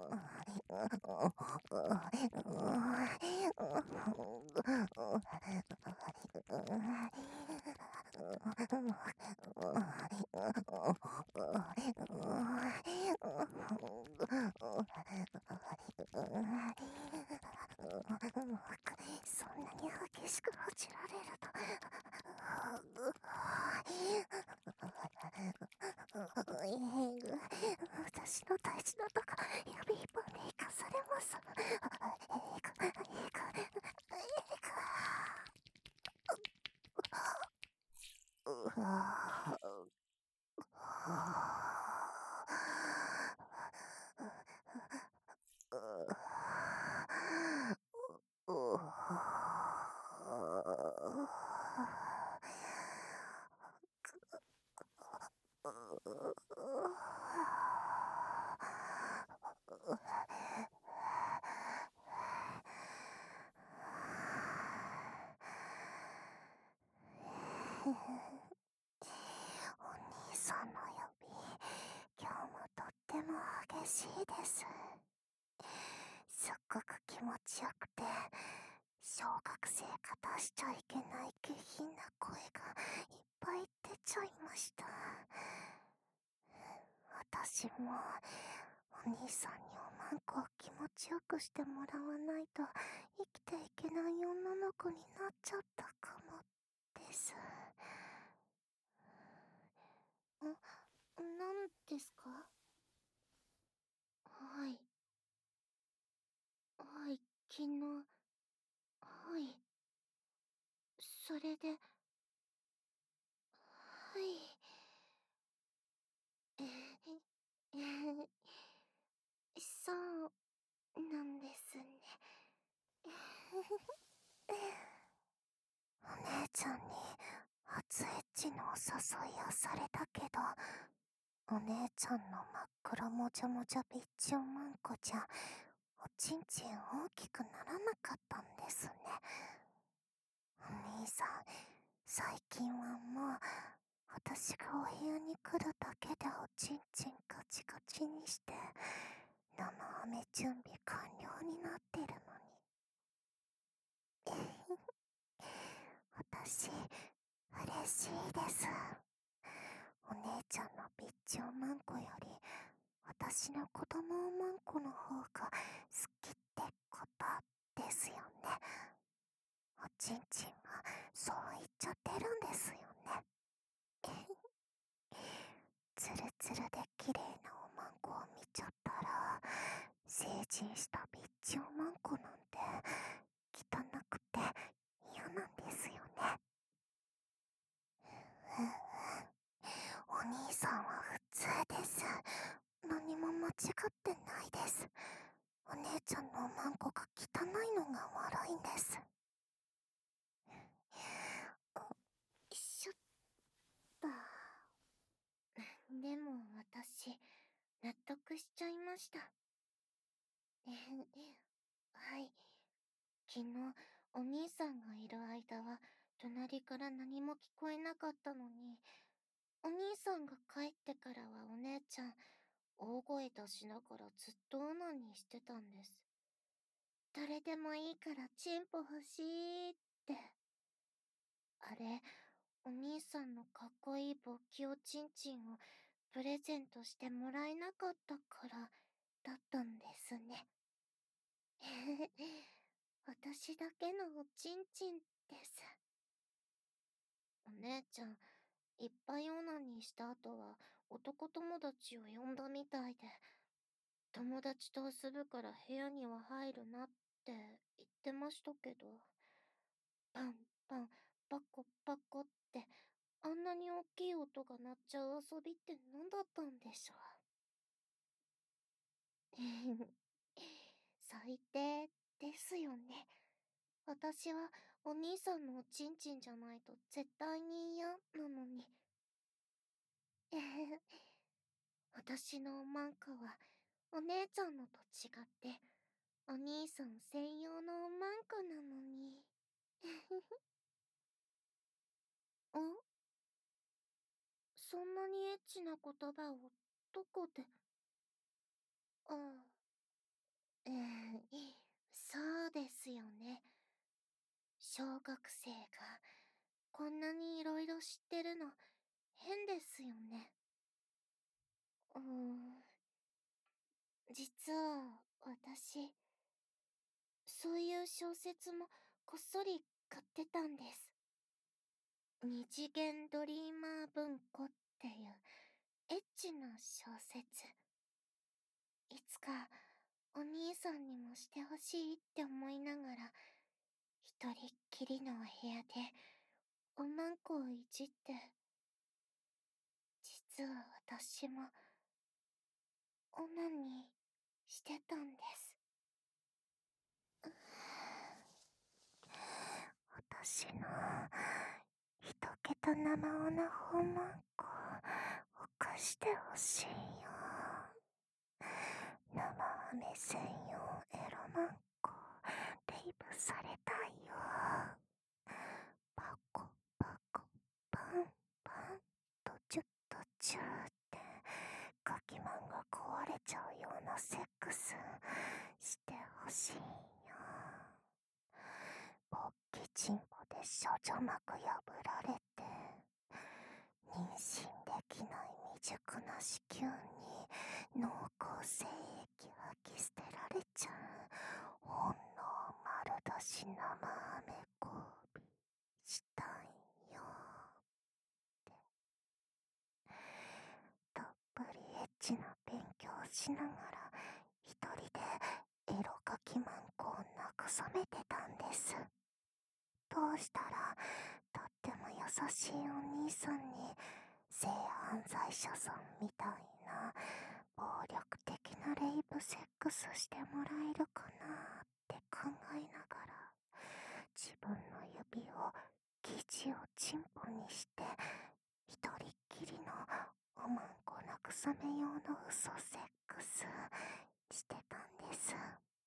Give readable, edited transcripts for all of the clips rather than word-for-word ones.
そんなに激しく落ちられると、私の大事なとこ指一本で生かされます。お兄さんの指、今日もとっても激しいです。すっごく気持ちよくて、小学生が出しちゃいけない下品な声がいっぱい出ちゃいました。私も、お兄さんにおまんこを気持ちよくしてもらわないと生きていけない女の子になっちゃったかもです。なんですか？はい。はい、昨日、はい。それで、はい。えーそうなんですね。お姉ちゃんに初エッチのお誘いをされたけど、お姉ちゃんの真っ黒もじゃもじゃびっちょまんこじゃ、おちんちん大きくならなかったんですね。お兄さん、最近はもう、私がお部屋に来るだけでおちんちんガチガチにして、生飴準備完了になってるのに。私、嬉しいです。お姉ちゃんのビッチョマンコより、私の子供おまんこの方が好きってことですよね。おちんちんがそう言っちゃってるんですよね。ツルツルで綺麗なおまんこを見ちゃったら、成人したビッチおまんこなんて汚くて嫌なんですよね。お兄さんは普通です。何も間違ってないです。お姉ちゃんのおまんこが汚いのが悪いんです。しょった。でも私、納得しちゃいました。はい。昨日、お兄さんがいる間は、隣から何も聞こえなかったのに、お兄さんが帰ってからはお姉ちゃん、大声出しながらずっとオナニーしてたんです。誰でもいいからチンポ欲しいって。あれ、お兄さんのかっこいい勃起おちんちんをプレゼントしてもらえなかったからだったんですね。私だけのおちんちんです。お姉ちゃん、いっぱいオナニーした後は男友達を呼んだみたいで、友達と遊ぶから部屋には入るなって言ってましたけど、パンパン、パコパコって、あんなに大きい音が鳴っちゃう遊びって何だったんでしょう。最低ですよね。私はお兄さんのおちんちんじゃないと絶対に嫌なのに。私のおまんこはお姉ちゃんのと違ってお兄さん専用のおまんこなのに。ん、そんなにエッチな言葉をどこで。ああ、 そうですよね。小学生がこんなにいろいろ知ってるの変ですよね。うーん、実は私、そういう小説もこっそり買ってたんです。二次元ドリーマー文庫っていうエッチな小説。いつかお兄さんにもしてほしいって思いながら、一人っきりのお部屋でおまんこをいじって、実は私もオナニーしてたんです。私の一桁生オナホーマンコを貸してほしいよ。生アメ専用エロマンコレイブされたいよ。パコパコパンパンとチュッとチューってカキマンが壊れちゃうようなセックスしてほしいよ。勃起チンポで処女膜破られて妊娠できない未熟な子宮に濃厚精液吐き捨てられちゃう本能丸出し生アメ交尾したいよ。たっぷりエッチな勉強しながら一人でエロかきマンコを慰めてたんです。どうしたらとっても優しいお兄さんに性犯罪者さんみたいな暴力的なレイブセックスしてもらえるかなって考えながら、自分の指を生地をチンポにして一人っきりのおまんこ慰め用の嘘セックスしてたんです。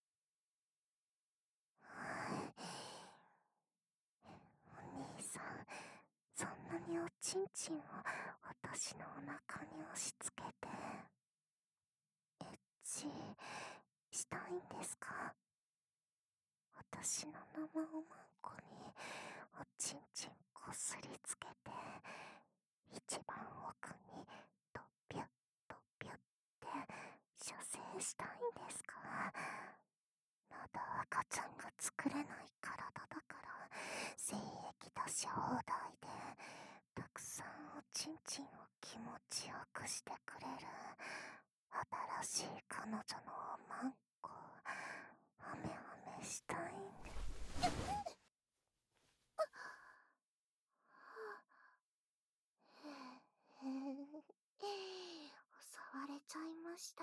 お兄さん、そんなにおちんちんを私のお腹に押し付けてエッチしたいんですか？私の生おまんこにおちんちんこすりつけて一番奥にドピュッドピュッって射精したいんですか？まだ赤ちゃんが作れない体だから精液出し放題でたくさんおちんちんを気持ちよくしてくれる新しい彼女のおまんこハメハメしたいんです。襲われちゃいました。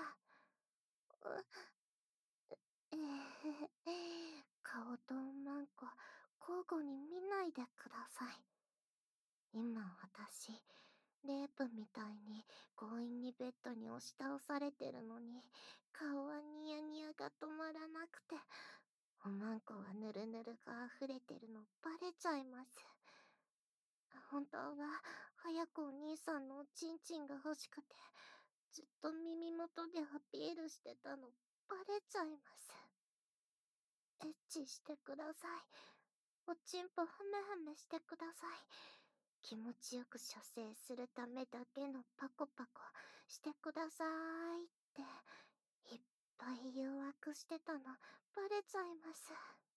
顔とおまんこ交互に見ないでください。今私、レイプみたいに強引にベッドに押し倒されてるのに、顔はニヤニヤが止まらなくて、おまんこはヌルヌルが溢れてるのバレちゃいます。本当は早くお兄さんのおちんちんが欲しくて、ずっと耳元でアピールしてたのバレちゃいます。エッチしてください。おちんぽハメハメしてください。気持ちよく射精するためだけのパコパコしてくださいっていっぱい誘惑してたのバレちゃいます。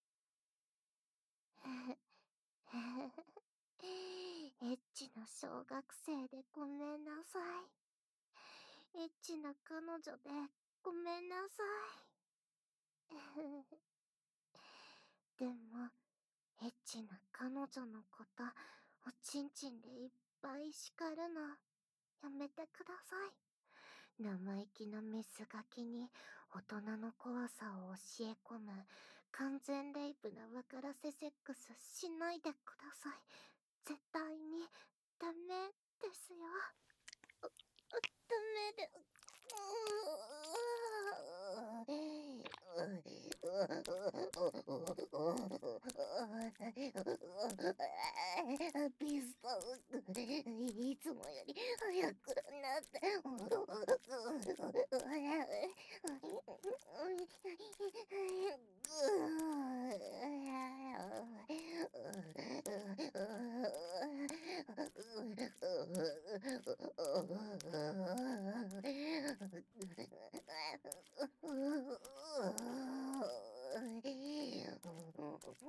エッチな小学生でごめんなさい。エッチな彼女でごめんなさい。でも、エッチな彼女のこと、おちんちんでいっぱい叱るの、やめてください。生意気なメスガキに大人の怖さを教え込む完全レイプな分からせセックスしないでください。絶対にダメですよ。ダメで。ピストいつもより早くなって。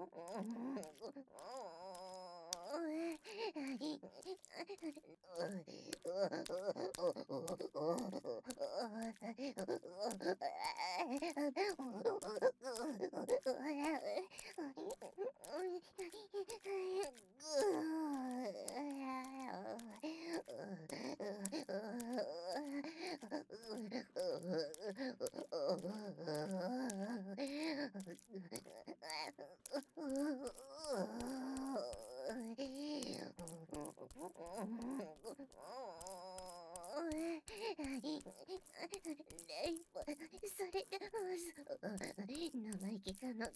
レイプ、それで、生意気彼女の、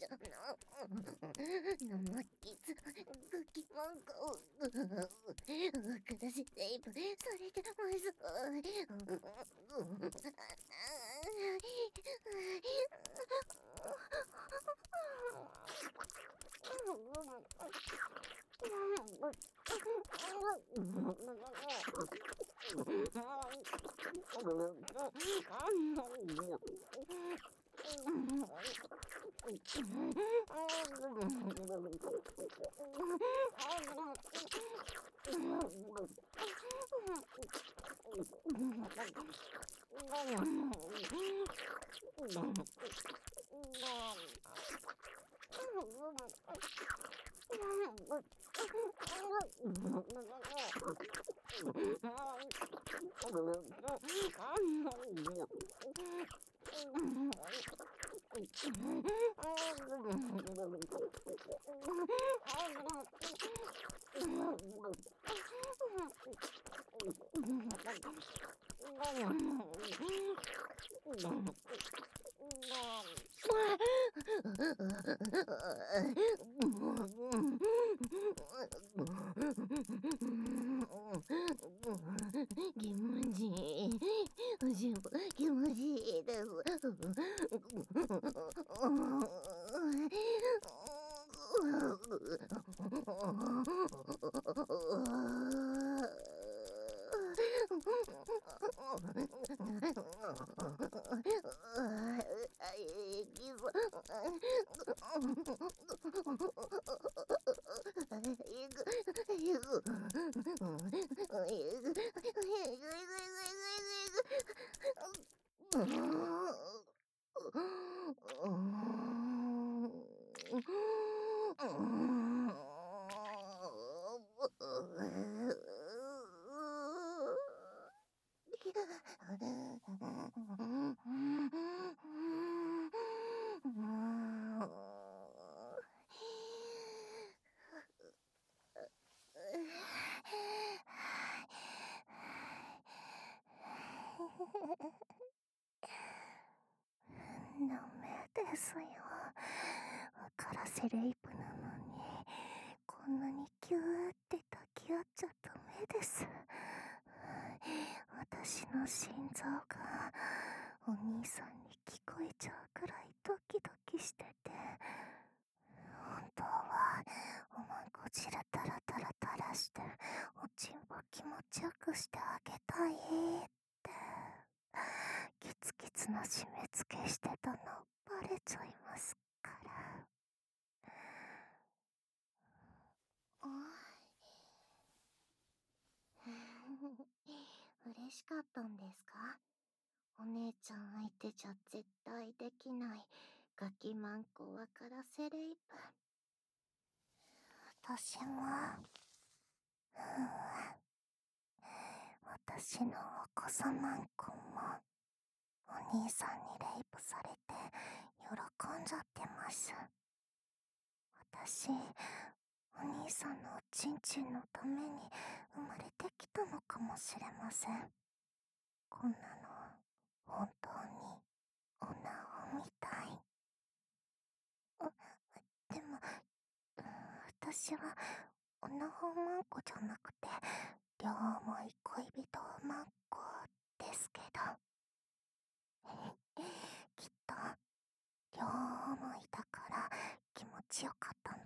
生意気つ、クキ文句を、私レイプ、それで、気持ちいい。気持ちいいです。ダメですよ。カラセレイプなのに、こんなにキューって抱き合っちゃダメです。私の心臓がお兄さんに聞こえちゃうくらいドキドキしてて、本当はおまんこちらタラタラ垂らしておちんぽ気持ちよくしてあげたいってキツキツな締め付けしてたのバレちゃいますから。嬉しかったんですか？お姉ちゃん相手じゃ絶対できないガキマンコわからせレイプ。私も、私のお子様んこもお兄さんにレイプされて喜んじゃってます。私、お兄さんのおちんちんのために生まれてきたのかもしれません。こんなの本当におなおみたい。でも、私はおなほまんこじゃなくて両思い恋人まんこですけどきっと両思いだから気持ちよかったの